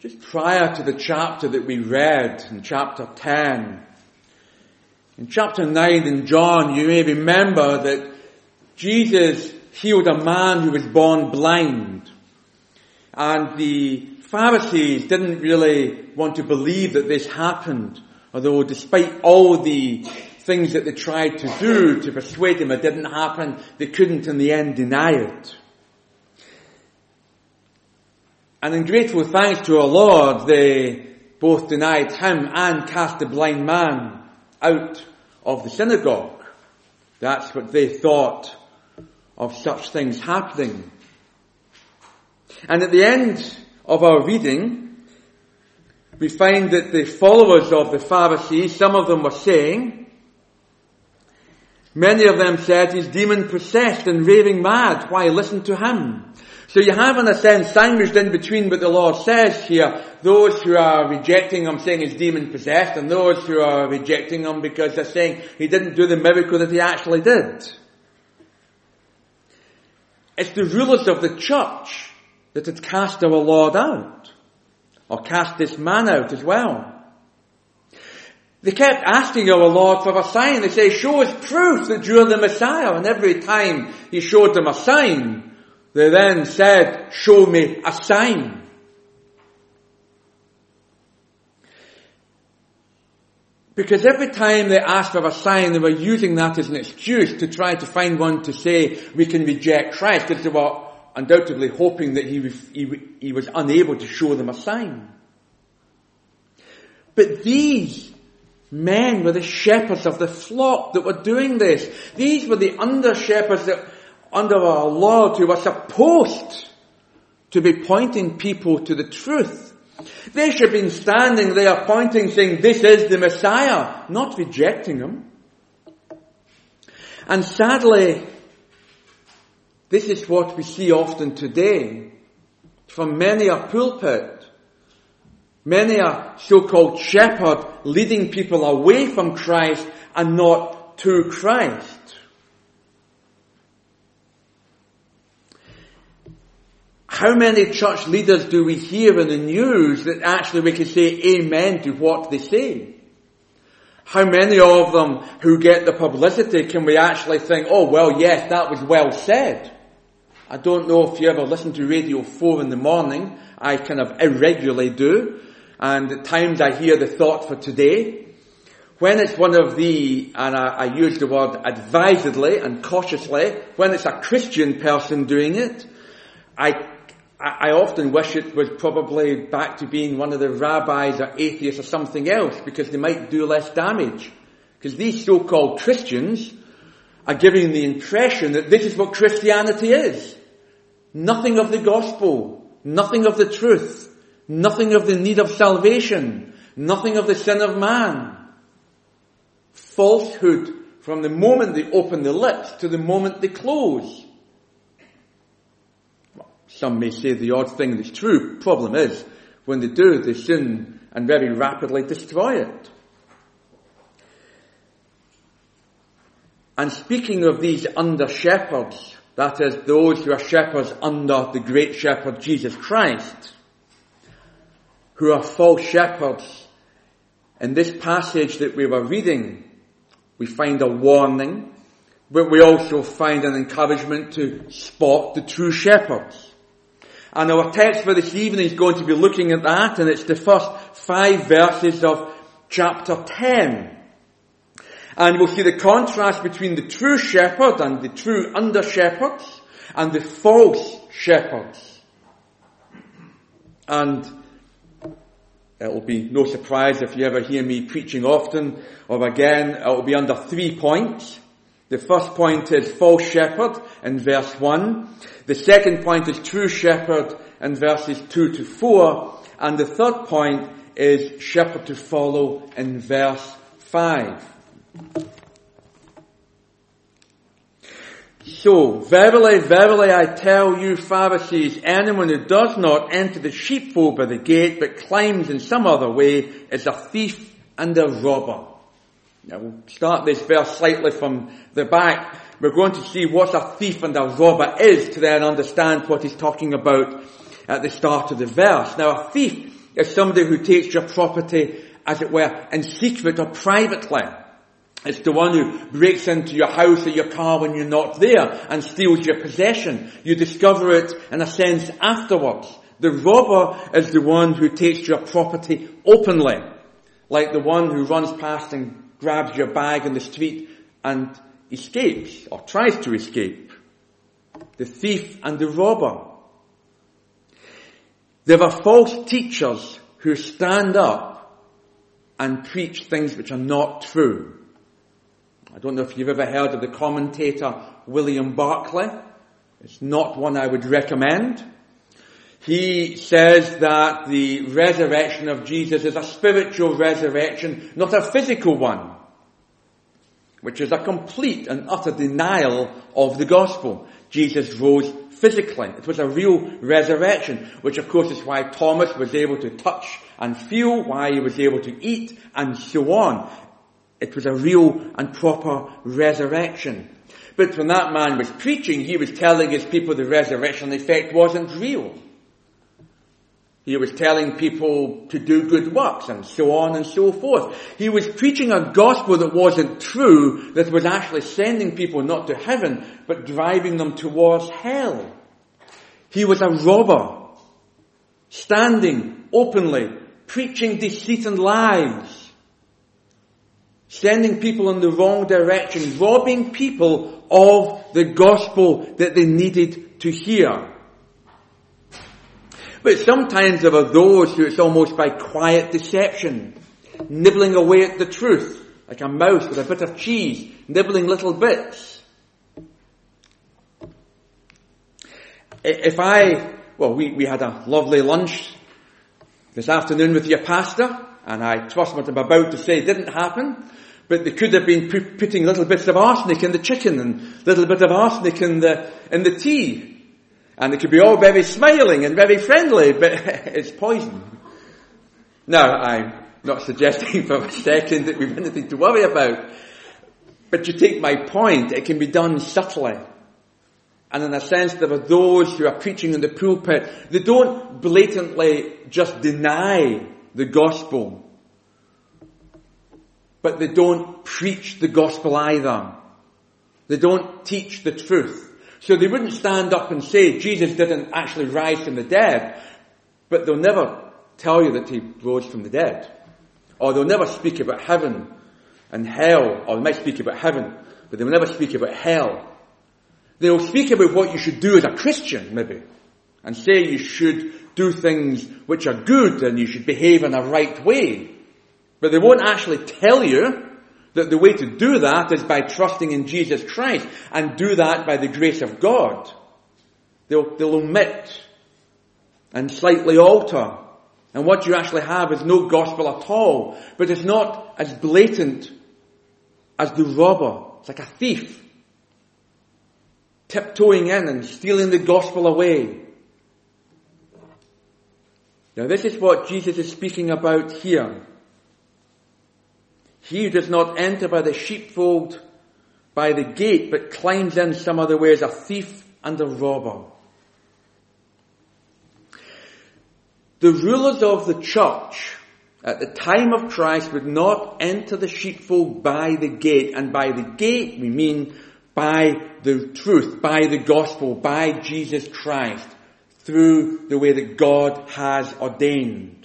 just prior to the chapter that we read in chapter 10. In chapter 9 in John, you may remember that Jesus healed a man who was born blind. And the Pharisees didn't really want to believe that this happened, although despite all the things that they tried to do to persuade him it didn't happen, they couldn't in the end deny it. And in grateful thanks to our Lord, they both denied him and cast the blind man out of the synagogue. That's what they thought of such things happening. And at the end of our reading, we find that the followers of the Pharisees, some of them were saying, many of them said, he's demon-possessed and raving mad. Why listen to him? So you have, in a sense, sandwiched in between what the Lord says here, those who are rejecting him saying he's demon-possessed, and those who are rejecting him because they're saying he didn't do the miracle that he actually did. It's the rulers of the church that had cast our Lord out, or cast this man out as well. They kept asking our Lord for a sign. They say, show us proof that you're the Messiah. And every time he showed them a sign, they then said, show me a sign. Because every time they asked for a sign, they were using that as an excuse to try to find one to say, we can reject Christ, because they were undoubtedly hoping that he was unable to show them a sign. But these men were the shepherds of the flock that were doing this. These were the under-shepherds that, under our Lord, who were supposed to be pointing people to the truth. They should have been standing there pointing, saying, this is the Messiah, not rejecting him. And sadly, this is what we see often today from many a pulpit, many a so-called shepherd leading people away from Christ and not to Christ. How many church leaders do we hear in the news that actually we can say amen to what they say? How many of them who get the publicity can we actually think, oh well, yes, that was well said? I don't know if you ever listen to Radio 4 in the morning. I kind of irregularly do. And at times I hear the thought for today. When it's one of the, and I use the word advisedly and cautiously, when it's a Christian person doing it, I often wish it was probably back to being one of the rabbis or atheists or something else, because they might do less damage. Because these so-called Christians are giving the impression that this is what Christianity is. Nothing of the gospel, nothing of the truth, nothing of the need of salvation, nothing of the sin of man. Falsehood from the moment they open the lips to the moment they close. Some may say the odd thing that's true. Problem is, when they do, they soon and very rapidly destroy it. And speaking of these under-shepherds, that is, those who are shepherds under the great shepherd Jesus Christ, who are false shepherds, in this passage that we were reading, we find a warning, but we also find an encouragement to spot the true shepherds. And our text for this evening is going to be looking at that, and it's the first 5 verses of chapter 10. And we'll see the contrast between the true shepherd and the true under-shepherds and the false shepherds. And it'll be no surprise if you ever hear me preaching often or again, it'll be under 3 points. The first point is false shepherd in verse 1. The second point is true shepherd in verses 2 to 4. And the third point is shepherd to follow in verse 5. So, verily, verily, I tell you, Pharisees, anyone who does not enter the sheepfold by the gate, but climbs in some other way, is a thief and a robber. Now, we'll start this verse slightly from the back. We're going to see what a thief and a robber is to then understand what he's talking about at the start of the verse. Now, a thief is somebody who takes your property, as it were, in secret or privately. It's the one who breaks into your house or your car when you're not there and steals your possession. You discover it, in a sense, afterwards. The robber is the one who takes your property openly, like the one who runs past and grabs your bag in the street and escapes, or tries to escape. The thief and the robber. There are false teachers who stand up and preach things which are not true. I don't know if you've ever heard of the commentator William Barclay. It's not one I would recommend. He says that the resurrection of Jesus is a spiritual resurrection, not a physical one, which is a complete and utter denial of the gospel. Jesus rose physically. It was a real resurrection, which of course is why Thomas was able to touch and feel, why he was able to eat, and so on. It was a real and proper resurrection. But when that man was preaching, he was telling his people the resurrection effect wasn't real. He was telling people to do good works and so on and so forth. He was preaching a gospel that wasn't true, that was actually sending people not to heaven, but driving them towards hell. He was a robber, standing openly, preaching deceit and lies, sending people in the wrong direction, robbing people of the gospel that they needed to hear. But sometimes there are those who it's almost by quiet deception, nibbling away at the truth, like a mouse with a bit of cheese, nibbling little bits. We had a lovely lunch this afternoon with your pastor, and I trust what I'm about to say didn't happen, but they could have been putting little bits of arsenic in the chicken and little bit of arsenic in the tea. And it could be all very smiling and very friendly, but it's poison. Now, I'm not suggesting for a second that we've anything to worry about. But you take my point, it can be done subtly. And in a sense, there are those who are preaching in the pulpit. They don't blatantly just deny the gospel, but they don't preach the gospel either. They don't teach the truth. So they wouldn't stand up and say Jesus didn't actually rise from the dead, but they'll never tell you that he rose from the dead. Or they'll never speak about heaven and hell, or they might speak about heaven, but they'll never speak about hell. They'll speak about what you should do as a Christian, maybe, and say you should do things which are good and you should behave in a right way. But they won't actually tell you that the way to do that is by trusting in Jesus Christ, and do that by the grace of God. They'll omit and slightly alter. And what you actually have is no gospel at all. But it's not as blatant as the robber. It's like a thief, tiptoeing in and stealing the gospel away. Now this is what Jesus is speaking about here. He who does not enter by the sheepfold by the gate, but climbs in some other way, is a thief and a robber. The rulers of the church at the time of Christ would not enter the sheepfold by the gate. And by the gate we mean by the truth, by the gospel, by Jesus Christ, through the way that God has ordained.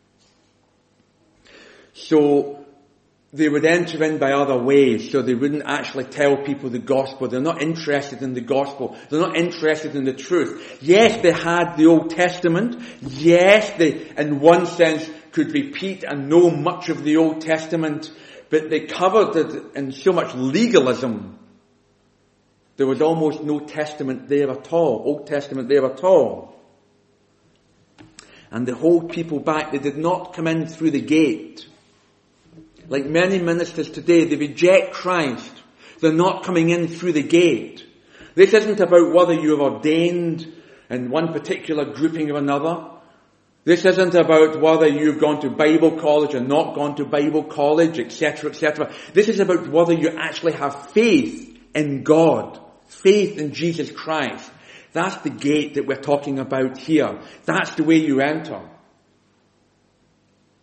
So they would enter in by other ways, so they wouldn't actually tell people the gospel. They're not interested in the gospel. They're not interested in the truth. Yes, they had the Old Testament. Yes, they, in one sense, could repeat and know much of the Old Testament, but they covered it in so much legalism. There was almost no Testament there at all, Old Testament there at all. And they hold people back. They did not come in through the gate. Like many ministers today, they reject Christ. They're not coming in through the gate. This isn't about whether you're ordained in one particular grouping or another. This isn't about whether you've gone to Bible college or not gone to Bible college, etc., etc. This is about whether you actually have faith in God, faith in Jesus Christ. That's the gate that we're talking about here. That's the way you enter.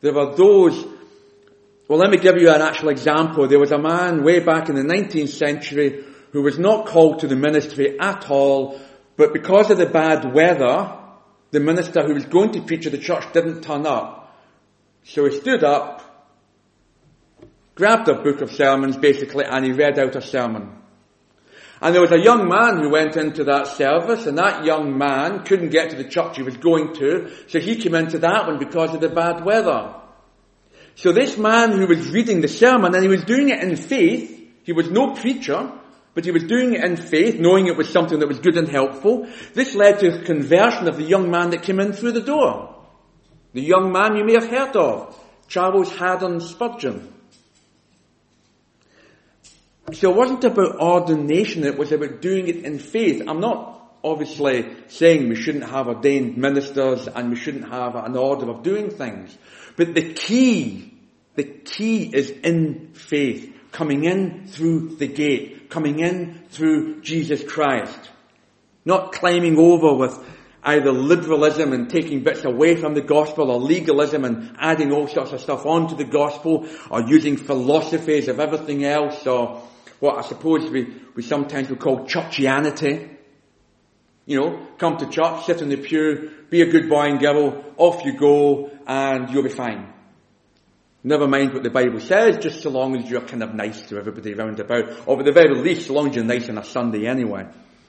There were those, well, let me give you an actual example. There was a man way back in the 19th century who was not called to the ministry at all, but because of the bad weather, the minister who was going to preach at the church didn't turn up. So he stood up, grabbed a book of sermons basically, and he read out a sermon. And there was a young man who went into that service, and that young man couldn't get to the church he was going to, so he came into that one because of the bad weather. So this man who was reading the sermon, and he was doing it in faith, he was no preacher, but he was doing it in faith, knowing it was something that was good and helpful. This led to the conversion of the young man that came in through the door. The young man you may have heard of, Charles Haddon Spurgeon. So it wasn't about ordination, it was about doing it in faith. I'm not obviously saying we shouldn't have ordained ministers and we shouldn't have an order of doing things. But the key is in faith, coming in through the gate, coming in through Jesus Christ. Not climbing over with either liberalism and taking bits away from the gospel, or legalism and adding all sorts of stuff onto the gospel, or using philosophies of everything else, or what I suppose we sometimes would call churchianity. You know, come to church, sit in the pew, be a good boy and girl, off you go, and you'll be fine. Never mind what the Bible says, just so long as you're kind of nice to everybody round about, or at the very least, so long as you're nice on a Sunday anyway.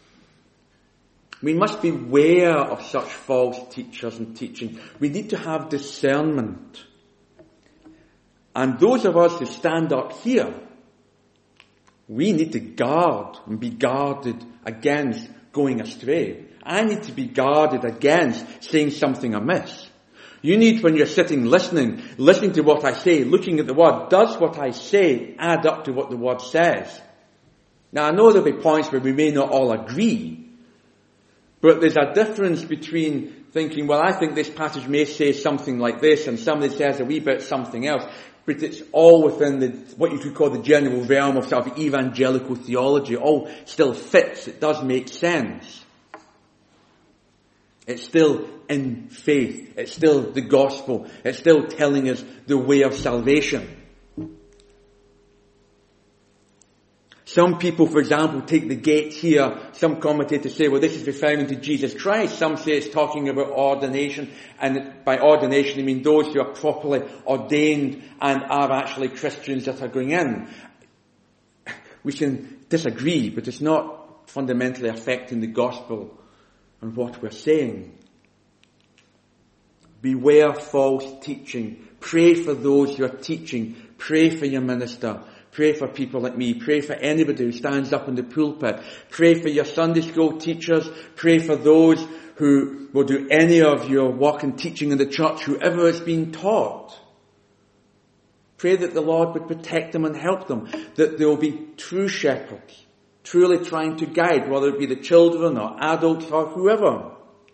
We must beware of such false teachers and teaching. We need to have discernment. And those of us who stand up here, we need to guard and be guarded against going astray. I need to be guarded against saying something amiss. You need, when you're sitting listening to what I say, looking at the word, does what I say add up to what the word says? Now I know there'll be points where we may not all agree, but there's a difference between thinking, well, I think this passage may say something like this, and somebody says a wee bit something else. But it's all within what you could call the general realm of sort of evangelical theology. It all still fits. It does make sense. It's still in faith. It's still the gospel. It's still telling us the way of salvation. Some people, for example, take the gate here. Some commentators say, well, this is referring to Jesus Christ. Some say it's talking about ordination. And by ordination, I mean those who are properly ordained and are actually Christians that are going in. We can disagree, but it's not fundamentally affecting the gospel and what we're saying. Beware false teaching. Pray for those who are teaching. Pray for your minister. Pray for people like me. Pray for anybody who stands up in the pulpit. Pray for your Sunday school teachers. Pray for those who will do any of your work and teaching in the church, whoever is being taught. Pray that the Lord would protect them and help them. That there will be true shepherds, truly trying to guide, whether it be the children or adults or whoever.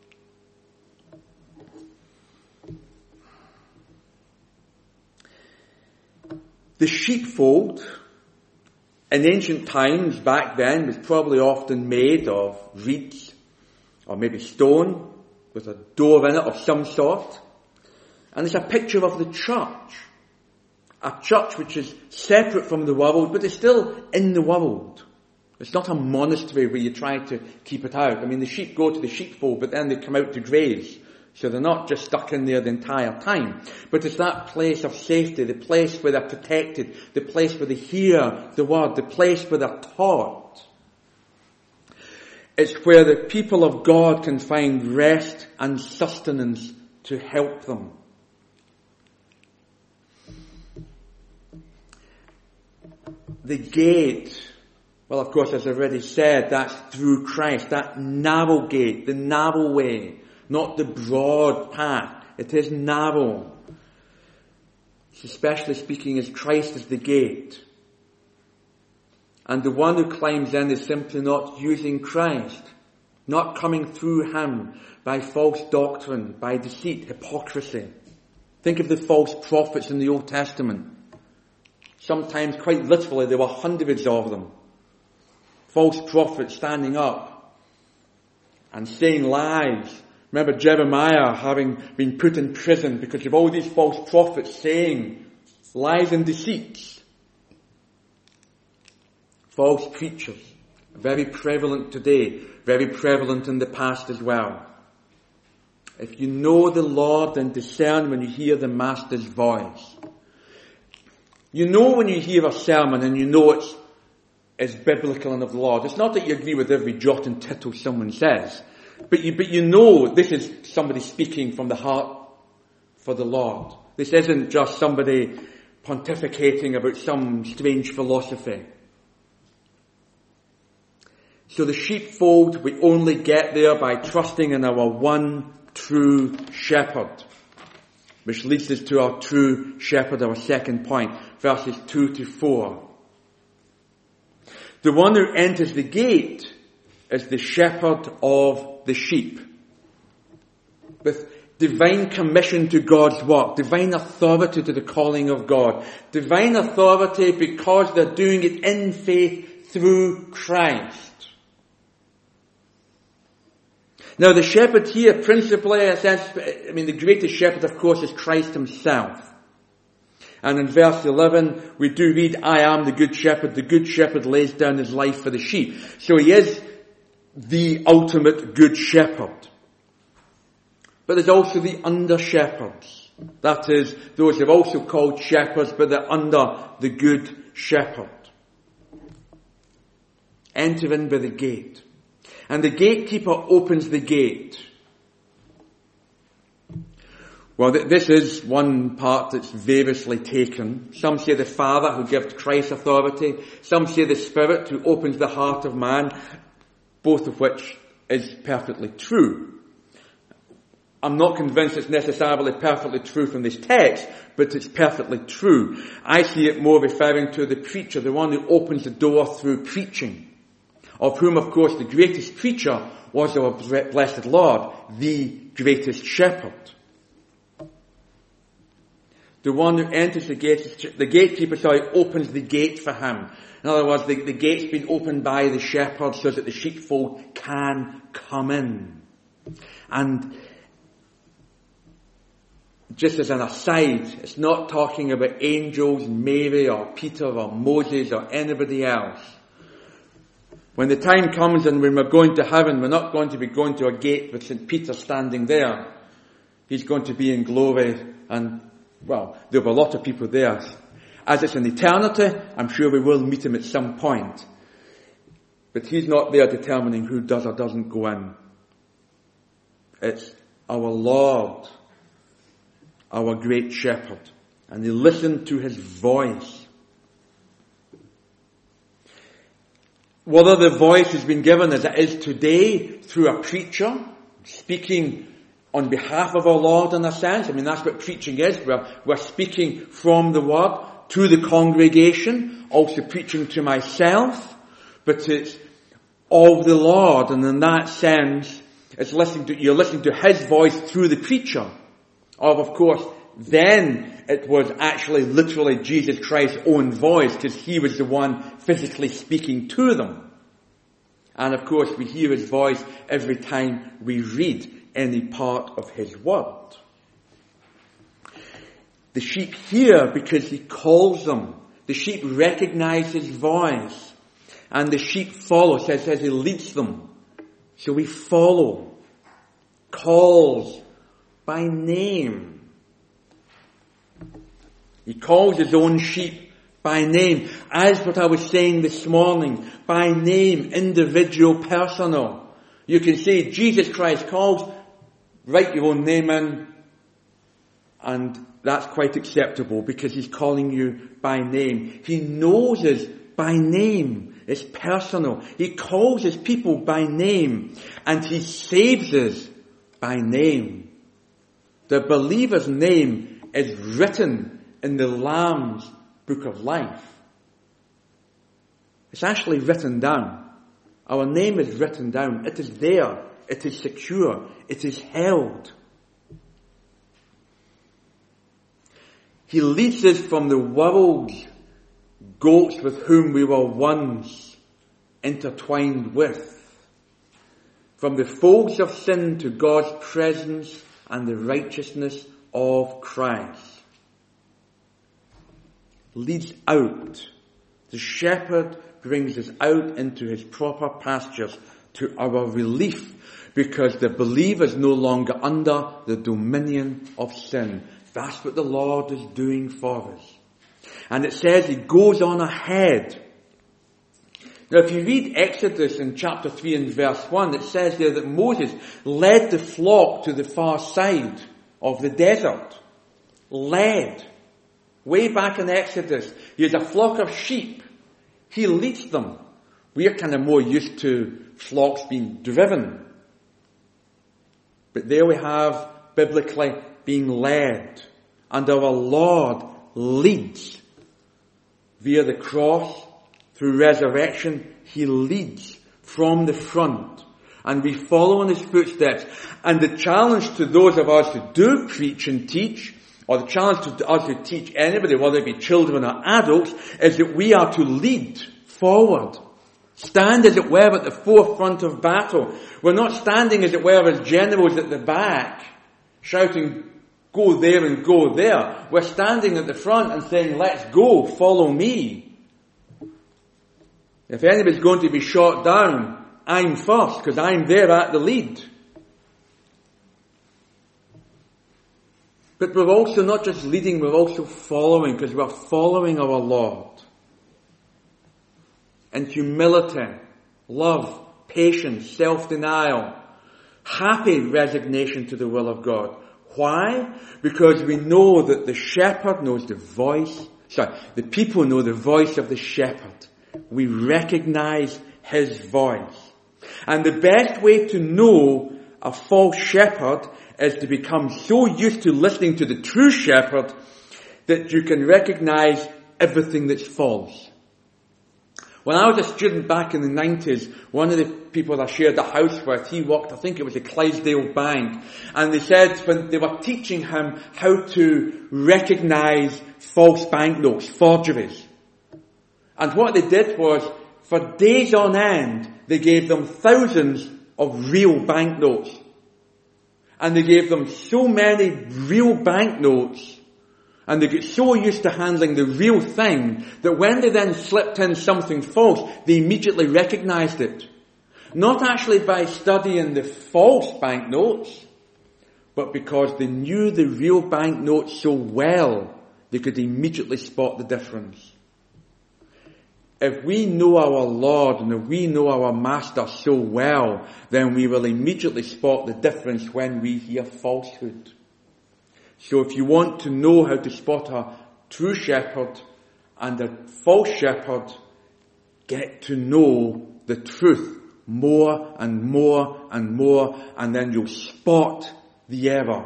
The sheepfold in ancient times back then was probably often made of reeds or maybe stone with a door in it of some sort. And it's a picture of the church. A church which is separate from the world, but is still in the world. It's not a monastery where you try to keep it out. I mean, the sheep go to the sheepfold, but then they come out to graze. So they're not just stuck in there the entire time. But it's that place of safety, the place where they're protected, the place where they hear the word, the place where they're taught. It's where the people of God can find rest and sustenance to help them. The gate, well, of course, as I've already said, that's through Christ, that narrow gate, the narrow way. Not the broad path. It is narrow. It's especially speaking as Christ is the gate. And the one who climbs in is simply not using Christ. Not coming through him by false doctrine, by deceit, hypocrisy. Think of the false prophets in the Old Testament. Sometimes, quite literally, there were hundreds of them. False prophets standing up and saying lies Remember Jeremiah having been put in prison because of all these false prophets saying lies and deceits. False preachers, very prevalent today, very prevalent in the past as well. If you know the Lord and discern when you hear the Master's voice, you know when you hear a sermon and you know it's biblical and of the Lord. It's not that you agree with every jot and tittle someone says, but you know this is somebody speaking from the heart for the Lord. This isn't just somebody pontificating about some strange philosophy. So the sheepfold, we only get there by trusting in our one true shepherd. Which leads us to our true shepherd, our second point, verses 2 to 4. The one who enters the gate is the shepherd of the sheep. With divine commission to God's work, divine authority to the calling of God, divine authority because they're doing it in faith through Christ. Now the shepherd here, principally, the greatest shepherd, of course, is Christ himself. And in verse 11, we do read, I am the good shepherd lays down his life for the sheep. So he is the ultimate good shepherd. But there's also the under-shepherds. That is, those are also called shepherds, but they're under the good shepherd. Enter in by the gate. And the gatekeeper opens the gate. Well, this is one part that's variously taken. Some say the Father who gives Christ authority. Some say the Spirit who opens the heart of man. Both of which is perfectly true. I'm not convinced it's necessarily perfectly true from this text, but it's perfectly true. I see it more referring to the preacher, the one who opens the door through preaching. Of whom, of course, the greatest preacher was our blessed Lord, the greatest shepherd. The one who enters the gate, the gatekeeper, opens the gate for him. In other words, the gate's been opened by the shepherd so that the sheepfold can come in. And just as an aside, it's not talking about angels, Mary or Peter or Moses or anybody else. When the time comes and when we're going to heaven, we're not going to be going to a gate with St. Peter standing there. He's going to be in glory and, well, there'll be a lot of people there. As it's in eternity, I'm sure we will meet him at some point. But he's not there determining who does or doesn't go in. It's our Lord, our great shepherd. And they listen to his voice. Whether the voice has been given as it is today through a preacher speaking on behalf of our Lord in a sense. That's what preaching is. We're speaking from the Word to the congregation, also preaching to myself, but it's of the Lord, and in that sense, you're listening to his voice through the preacher. Of course, then it was actually literally Jesus Christ's own voice, because he was the one physically speaking to them. And of course, we hear his voice every time we read any part of his word. The sheep hear because he calls them. The sheep recognize his voice. And the sheep follow, says he leads them. So we follow. Calls by name. He calls his own sheep by name. As what I was saying this morning, by name, individual, personal. You can say Jesus Christ calls, write your own name in, and that's quite acceptable because he's calling you by name. He knows us by name. It's personal. He calls his people by name, and he saves us by name. The believer's name is written in the Lamb's book of life. It's actually written down. Our name is written down. It is there. It is secure. It is held. He leads us from the world's goats with whom we were once intertwined with. from the folds of sin to God's presence and the righteousness of Christ. Leads out. The shepherd brings us out into his proper pastures to our relief, because the believer is no longer under the dominion of sin. That's what the Lord is doing for us. And it says he goes on ahead. Now if you read Exodus in chapter 3 and verse 1, it says there that Moses led the flock to the far side of the desert. Led. Way back in Exodus, he has a flock of sheep. He leads them. We're kind of more used to flocks being driven. But there we have, biblically, being led. And our Lord leads. Via the cross, through resurrection, he leads from the front. And we follow in his footsteps. And the challenge to those of us who do preach and teach, or the challenge to us who teach anybody, whether it be children or adults, is that we are to lead forward. Stand, as it were, at the forefront of battle. We're not standing, as it were, as generals at the back, shouting, go there and go there. We're standing at the front and saying, let's go, follow me. If anybody's going to be shot down, I'm first, because I'm there at the lead. But we're also not just leading, we're also following, because we're following our Lord. In humility, love, patience, self-denial, happy resignation to the will of God. Why? Because we know that the shepherd knows the people know the voice of the shepherd. We recognize his voice. And the best way to know a false shepherd is to become so used to listening to the true shepherd that you can recognize everything that's false. When I was a student back in the 90s, one of the people that I shared the house with, he worked, I think it was the Clydesdale Bank, and they said when they were teaching him how to recognize false banknotes, forgeries. And what they did was, for days on end, they gave them thousands of real banknotes. And they gave them so many real banknotes, and they get so used to handling the real thing, that when they then slipped in something false, they immediately recognized it. Not actually by studying the false banknotes, but because they knew the real banknotes so well, they could immediately spot the difference. If we know our Lord and if we know our Master so well, then we will immediately spot the difference when we hear falsehood. So if you want to know how to spot a true shepherd and a false shepherd, get to know the truth more and more and more, and then you'll spot the error.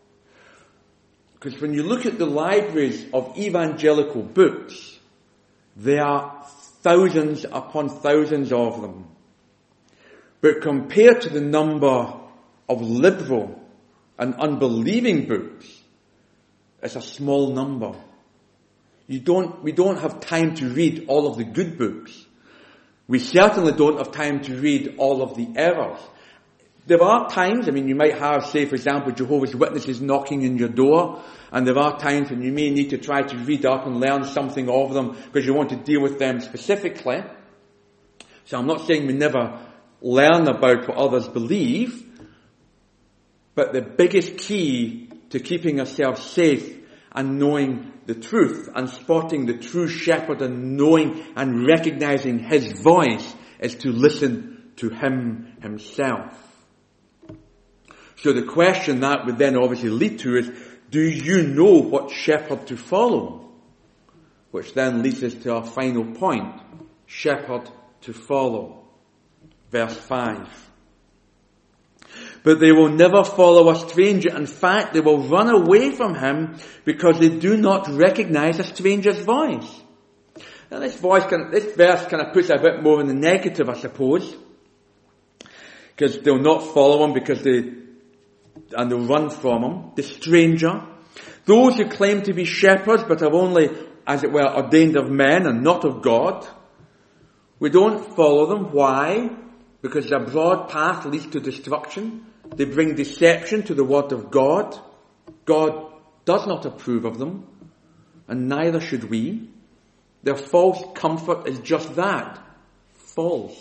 Because when you look at the libraries of evangelical books, there are thousands upon thousands of them. But compared to the number of liberal and unbelieving books, it's a small number. We don't have time to read all of the good books. We certainly don't have time to read all of the errors. There are times, you might have, say for example, Jehovah's Witnesses knocking in your door, and there are times when you may need to try to read up and learn something of them because you want to deal with them specifically. So I'm not saying we never learn about what others believe, but the biggest key to keeping ourselves safe and knowing the truth and spotting the true shepherd and knowing and recognizing his voice is to listen to him himself. So the question that would then obviously lead to is, do you know what shepherd to follow? Which then leads us to our final point, shepherd to follow. Verse 5. But they will never follow a stranger. In fact, they will run away from him because they do not recognize a stranger's voice. Now this verse kind of puts it a bit more in the negative, I suppose. Because they'll not follow him and they'll run from him. The stranger. Those who claim to be shepherds but are only, as it were, ordained of men and not of God. We don't follow them. Why? because their broad path leads to destruction. They bring deception to the word of God. God does not approve of them, and neither should we. Their false comfort is just that, false.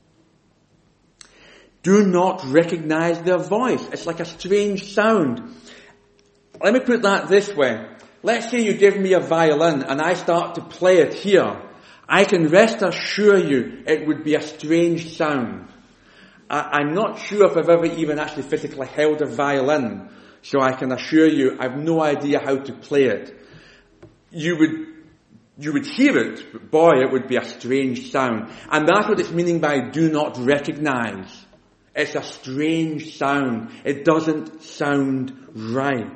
Do not recognize their voice. It's like a strange sound. Let me put that this way. Let's say you give me a violin and I start to play it here. I can rest assure you it would be a strange sound. I'm not sure if I've ever even actually physically held a violin, so I can assure you I've no idea how to play it. You would hear it, but boy, it would be a strange sound. And that's what it's meaning by do not recognize. It's a strange sound. It doesn't sound right.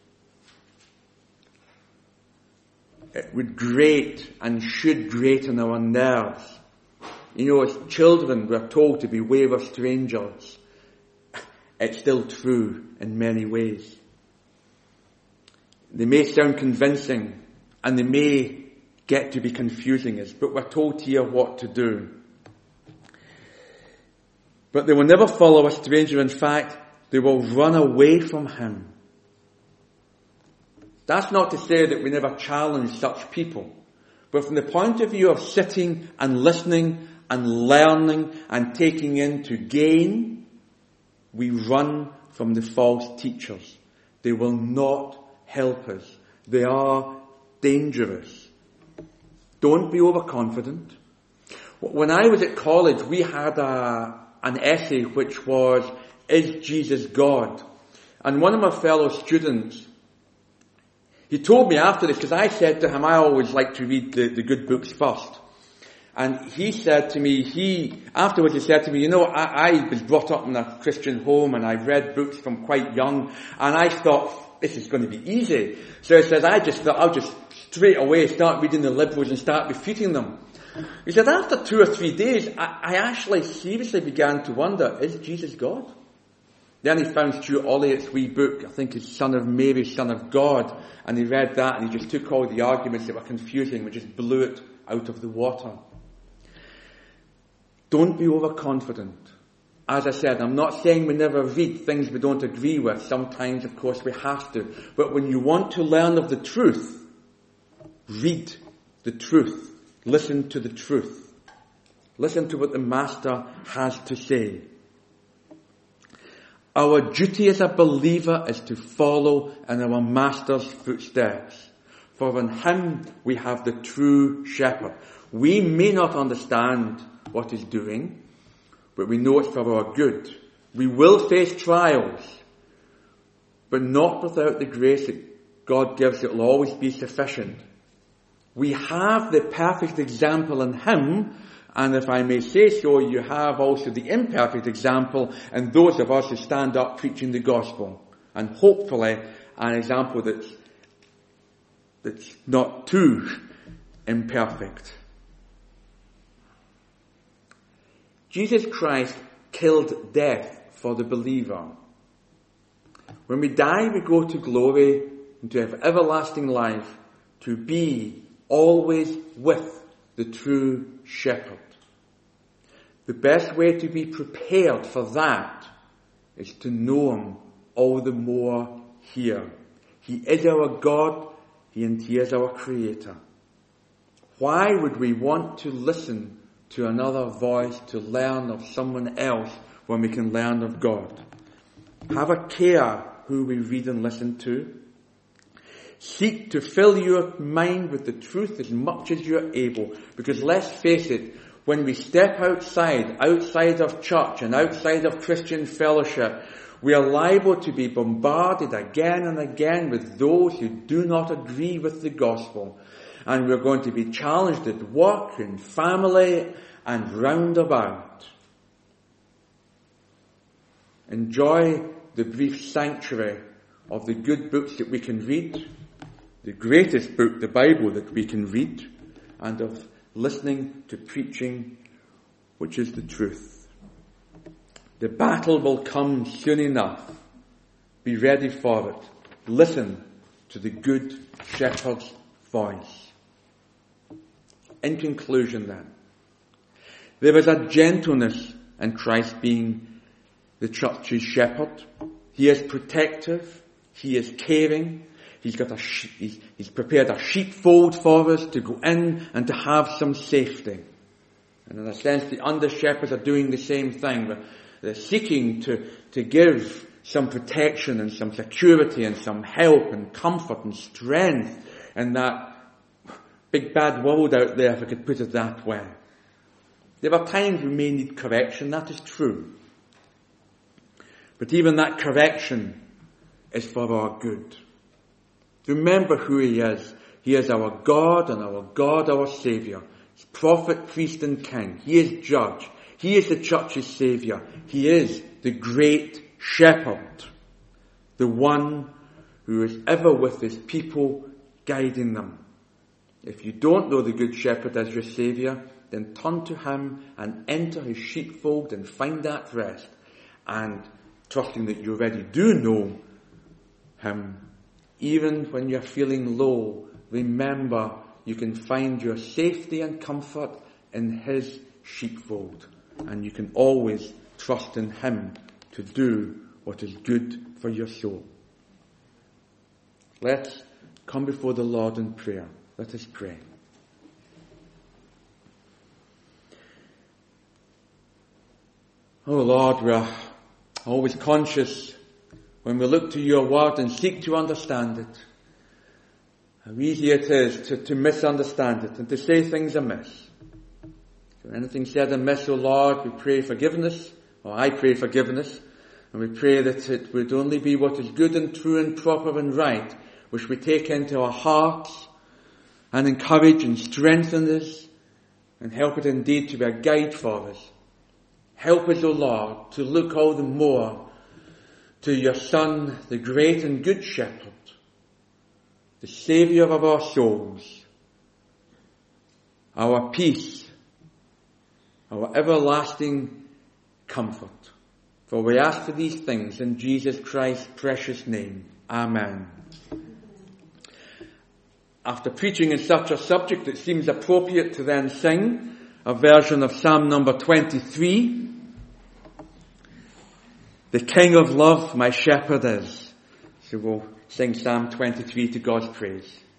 It would grate and should grate on our nerves. You know, as children, we're told to beware of strangers. It's still true in many ways. They may sound convincing and they may get to be confusing us, but we're told here what to do. But they will never follow a stranger. In fact, they will run away from him. That's not to say that we never challenge such people. But from the point of view of sitting and listening and learning and taking in to gain, we run from the false teachers. They will not help us. They are dangerous. Don't be overconfident. When I was at college, we had an essay which was, "Is Jesus God?" And one of my fellow students, he told me after this, because I said to him, I always like to read the good books first. And he said to me, afterwards he said to me, you know, I was brought up in a Christian home and I've read books from quite young, and I thought, this is going to be easy. So he says, I just thought I'll just straight away start reading the liberals and start refuting them. He said, after 2 or 3 days, I actually seriously began to wonder, is Jesus God? Then he found Stuart Olliott's wee book, I think it's Son of Mary, Son of God, and he read that and he just took all the arguments that were confusing and just blew it out of the water. Don't be overconfident. As I said, I'm not saying we never read things we don't agree with. Sometimes, of course, we have to. But when you want to learn of the truth, read the truth. Listen to the truth. Listen to what the Master has to say. Our duty as a believer is to follow in our Master's footsteps. For in him we have the true shepherd. We may not understand what he's doing, but we know it's for our good. We will face trials, but not without the grace that God gives. It will always be sufficient. We have the perfect example in him, and if I may say so, you have also the imperfect example in those of us who stand up preaching the gospel, and hopefully an example that's not too imperfect. Jesus Christ killed death for the believer. When we die, we go to glory and to have everlasting life, to be always with the true shepherd. The best way to be prepared for that is to know him all the more here. He is our God, and he is our Creator. Why would we want to listen to another voice, to learn of someone else, when we can learn of God? Have a care who we read and listen to. Seek to fill your mind with the truth as much as you're able. Because let's face it, when we step outside of church and outside of Christian fellowship, we are liable to be bombarded again and again with those who do not agree with the gospel. And we're going to be challenged at work and family and round about. Enjoy the brief sanctuary of the good books that we can read, the greatest book, the Bible, that we can read, and of listening to preaching, which is the truth. The battle will come soon enough. Be ready for it. Listen to the good shepherd's voice. In conclusion then, there is a gentleness and Christ being the church's shepherd. He is protective. He is caring. He's prepared a sheepfold for us to go in and to have some safety. And in a sense, the under-shepherds are doing the same thing. They're seeking to give some protection and some security and some help and comfort and strength in that big bad world out there, if I could put it that way. There are times we may need correction, that is true. But even that correction is for our good. Remember who He is. He is our God and our God, our Saviour. He's prophet, priest and king. He is judge. He is the church's Saviour. He is the great shepherd. The one who is ever with His people, guiding them. If you don't know the good shepherd as your Saviour, then turn to Him and enter His sheepfold and find that rest. And trusting that you already do know Him, even when you're feeling low, remember you can find your safety and comfort in His sheepfold. And you can always trust in Him to do what is good for your soul. Let's come before the Lord in prayer. Let us pray. Oh Lord, we are always conscious when we look to your word and seek to understand it, how easy it is to misunderstand it and to say things amiss. So anything said amiss, O Lord, we pray forgiveness, or I pray forgiveness, and we pray that it would only be what is good and true and proper and right, which we take into our hearts and encourage and strengthen us and help it indeed to be a guide for us. Help us, O Lord, to look all the more to your Son, the great and good shepherd, the Saviour of our souls, our peace, our everlasting comfort. For we ask for these things in Jesus Christ's precious name. Amen. After preaching in such a subject, it seems appropriate to then sing a version of Psalm number 23. The King of love, my shepherd is. So we'll sing Psalm 23 to God's praise.